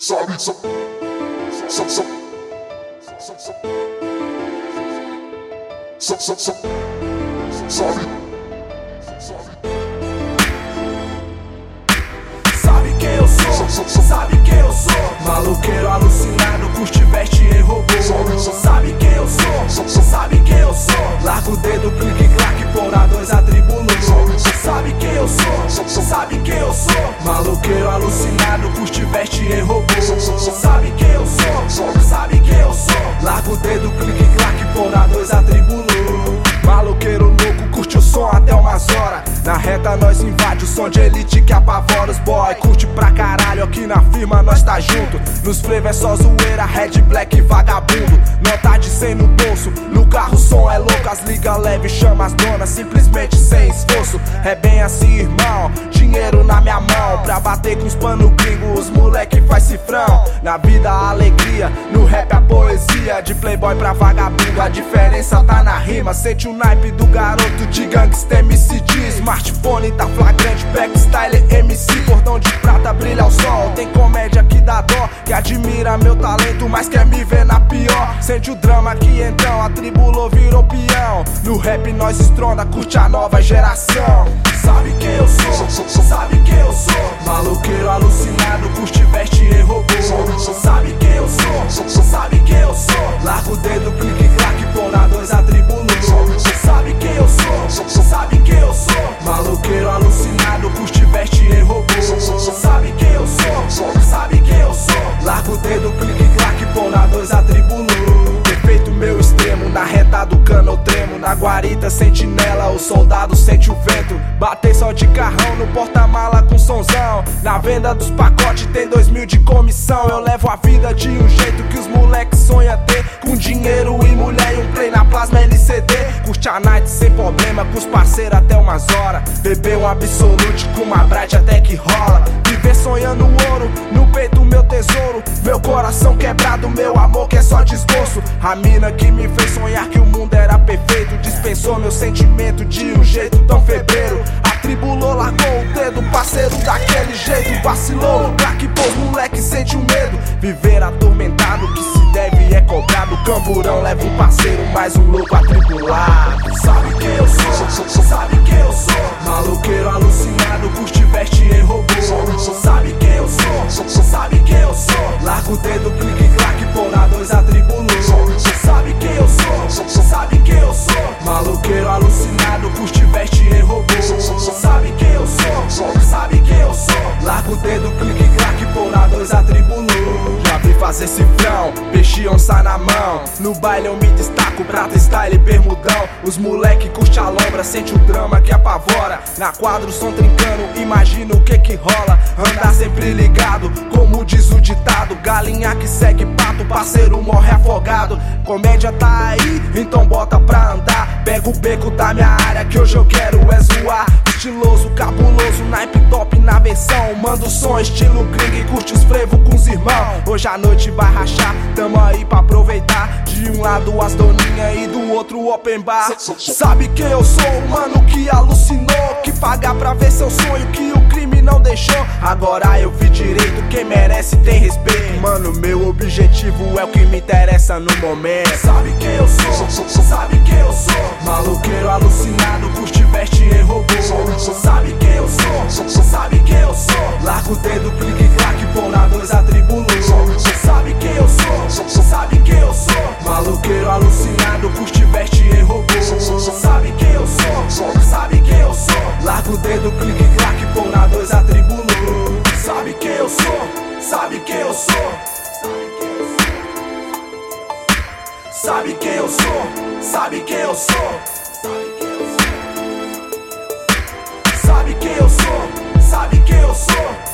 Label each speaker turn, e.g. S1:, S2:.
S1: Sabe, sabe,
S2: quem eu sou, sabe quem eu sou. Maloqueiro alucinado, curte, veste em robô. Sabe quem eu sou, sabe quem eu sou. Larga o dedo, clique, claque, por A2 atribulou. Sabe quem eu sou, sabe quem eu sou. Maloqueiro alucinado, curte, veste em robô. Sabe quem eu sou, sabe quem eu sou. Larga o dedo, clique, claque, por A2 atribulou. Maloqueiro louco, curte o som até umas horas. Na reta nós invade o som de elite que apavora os boy. Curte pra caralho, aqui na firma nós tá junto. Nos flavor é só zoeira, red, black e vagabundo. Nota de 100 no bolso, no carro o som é louco. As liga leve chama as donas, simplesmente sem esforço. É bem assim, irmão, dinheiro na minha mão. Pra bater com os pano gringo, os moleque faz cifrão. Na vida a alegria, no rap a poesia. De playboy pra vagabundo, a diferença tá na rima. Sente o naipe do garoto de gangsta MCD. Smartphone tá flagrante, backstyle MC. Cordão de prata brilha o sol. Tem comédia que dá dó, que admira meu talento, mas quer me ver na pior. Sente o drama que então atribulou, virou peão. No rap nós estronda, curte a nova geração. Sabe quem eu sou, sabe quem eu sou. Maloqueiro alucinado, curte, veste em robô. Sabe quem eu sou, sabe quem eu sou. Larga o dedo, clique, claque, por A2 atribulou. Sabe quem eu sou, sabe quem eu sou. Maloqueiro alucinado, curte, veste em robô. Sabe quem eu sou, sabe quem eu sou. Larga o dedo, clique, claque, por A2 atribulou. Defeito meu extremo, na reta do cano eu tremo. Na guarita sentinela, o soldado sente o vento. Batei só de carrão no porta-mala com sonzão. Na venda dos pacotes tem 2.000 de comissão. Eu levo a vida de um jeito que os moleques sonham ter. Com dinheiro e mulher e um play na plasma LCD. Curte a night sem problema, com os parceiros até umas horas. Beber um absolute com uma bright até que rola. Viver sonhando ouro, no peito meu tesouro. Meu coração quebrado, meu amor que é só desgosto. A mina que me fez sonhar que o mundo era perfeito dispensou meu sentimento de um jeito tão febreiro. Atribulou, largou o dedo, parceiro daquele jeito. Vacilou no crack, pôs moleque sente o medo. Viver atormentado, que se deve é cobrado. Camburão leva um parceiro, mais um louco atribulado. Sabe quem eu sou, sabe quem eu sou. Maloqueiro alucinado, curte, veste em robô. Sabe quem eu sou, sabe quem eu sou. Larga o dedo, clique, claque, por A2 atribulou. Sabe quem eu sou, sabe quem eu sou. Maloqueiro alucinado, curte, veste em robô. Sabe quem eu sou, sabe quem eu sou. Larga o dedo, clique, claque, por A2 atribulou. Já vi fazer cifrão, peixe onça na mão. No baile eu me destaco, prata, style, bermudão. Os moleque curte a lombra, sente o drama que apavora. Na quadra o som trincando, imagina o que rola. Andar sempre ligado, como diz o ditado. Galinha que segue pato, parceiro morre afogado. Comédia tá aí, então bota pra andar. Pega o beco da minha área, que hoje eu quero é zoar. Estiloso, cabuloso, naipe top na versão. Manda o som estilo gringo e curte os frevo com os irmãos. Hoje a noite vai rachar, tamo aí pra aproveitar. De um lado as doninhas e do outro o open bar. Sabe quem eu sou, o mano que alucinou. Que pagar pra ver seu sonho que o crime não deixou. Agora eu vi direito, quem merece tem respeito. Mano, meu objetivo é o que me interessa no momento. Sabe quem eu sou, sabe quem eu sou. Maloqueiro alucinado, curte, veste em robô. Sabe quem eu sou, sabe quem eu sou. Larga o dedo, clique, claque, por A2 atribulou. Sabe quem eu sou, sabe quem eu sou. Maloqueiro alucinado, curte, veste em robô. Sabe quem eu sou, sabe quem eu sou. Larga o dedo, clique, claque, por A2 atribulou. Sabe quem eu sou, sabe quem eu sou. Sabe quem eu sou, sabe quem eu sou. Sabe quem eu sou, sabe quem eu sou.